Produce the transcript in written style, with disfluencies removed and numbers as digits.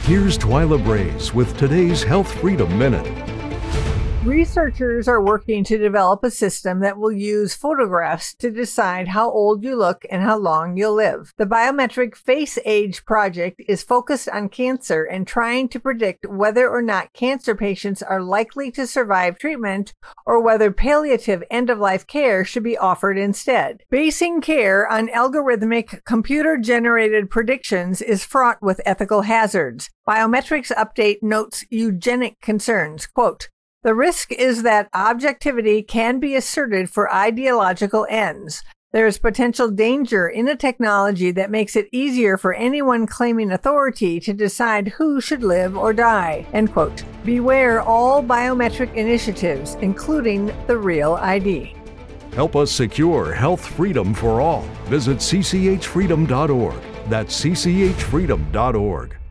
Here's Twyla Braze with today's Health Freedom Minute. Researchers are working to develop a system that will use photographs to decide how old you look and how long you'll live. The Biometric Face Age project is focused on cancer and trying to predict whether or not cancer patients are likely to survive treatment or whether palliative end-of-life care should be offered instead. Basing care on algorithmic computer-generated predictions is fraught with ethical hazards. Biometrics Update notes eugenic concerns. Quote, "The risk is that objectivity can be asserted for ideological ends. There is potential danger in a technology that makes it easier for anyone claiming authority to decide who should live or die." End quote. Beware all biometric initiatives, including the Real ID. Help us secure health freedom for all. Visit cchfreedom.org. That's cchfreedom.org.